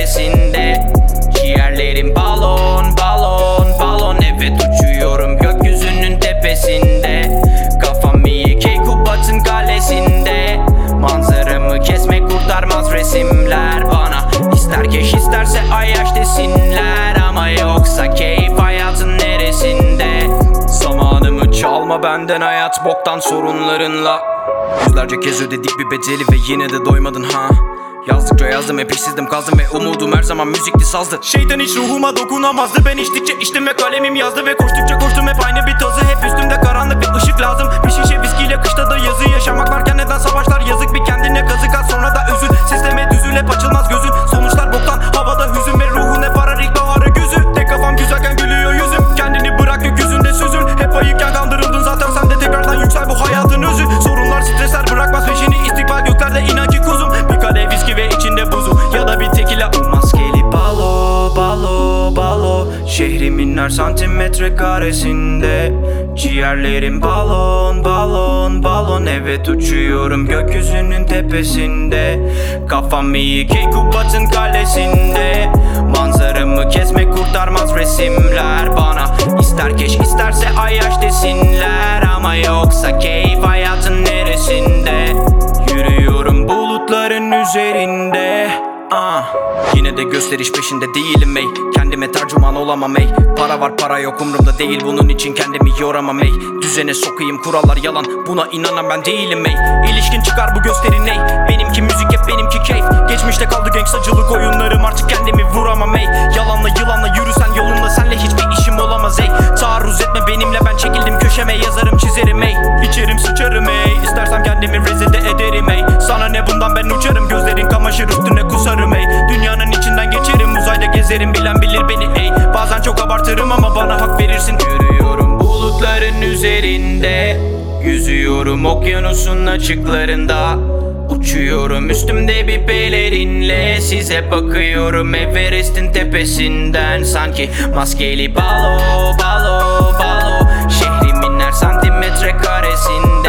karesinde. Ciğerlerim balon, balon, balon. Evet uçuyorum gökyüzünün tepesinde. Kafam iyi Keykubat'ın kalesinde. Manzaramı kesmek kurtarmaz resimler bana. İster keş isterse ayyaş desinler. Ama yoksa keyif hayatın neresinde? Zamanımı çalma benden hayat boktan sorunlarınla. Yüzlerce kez ödedik bir bedeli ve yine de doymadın ha. Yazdıkça yazdım hep işsizdim kaldım ve umudum her zaman müzikti sazdı. Şeytan hiç ruhuma dokunamazdı. Ben içtikçe içtim ve kalemim yazdı. Ve koştukça koştum hep aynı bir tazı. Hep üstümde karanlık bir ışık lazım. Bir şişe viskiyle kışta da yazı. Yaşamak varken neden savaşlar yazık. Bir kendine kazık at sonra da üzül. Sisteme düzül hep açılmaz gözün. Sonuçlar boktan havada hüzün ve ruhun hep arar ilkbaharı gözü. Tek kafam güzelken gülüyor yüzüm. Kendini bırak gökyüzünde süzül. Hep ayıkken kandırıldın zaten sen de tekrardan yüksel bu hayatın özü. Sorunlar stresler bırakmaz peşini. İstikbal göklerde inan ki kuzum. Bir kadeh viski ve içinde buzu ya da bir tekila. Maskeli balo, balo, balo. Şehrimin her santimetre karesinde. Ciğerlerim balon, balon, balon. Evet uçuyorum gökyüzünün tepesinde. Kafam iyi Keykubat'ın kalesinde. Manzaramı kesmek kurtarmaz resimler bana. İster keş isterse ayyaş desinler. Ama yoksa keyif hayatın neresinde? Yürüyorum bulutların üzerinde. Yine de gösteriş peşinde değilim ey. Kendime tercüman olamam ey. Para var para yok umurumda değil. Bunun için kendimi yoramam ey. Düzene sokayım kurallar yalan. Buna inanan ben değilim ey. İlişkin çıkar bu gösterin ey. Benimki müzik hep benimki keyif. Geçmişte kaldı gangstacılık oyunlarım. Artık kendimi vuramam ey. Yalanla yılanla yürüsen yolunda senle hiçbir işim olamaz ey. Taarruz etme benimle ben çekildim köşeme. Yazarım çizerim ey. İçerim sıçarım ey. İstersem kendimi rezil de ederim ey. Sana ne bundan ben uçarım. Gözlerin kamaşır üstüne kusarım ey. Dünyanın içinden geçerim uzayda gezerim. Bilen bilir beni ey. Bazen çok abartırım ama bana hak verirsin. Yürüyorum bulutların üzerinde. Yüzüyorum okyanusun açıklarında. Uçuyorum üstümde bir pelerinle. Size bakıyorum Everest'in tepesinden. Sanki maskeli balo, balo, balo. Şehrimin her santimetre karesinde.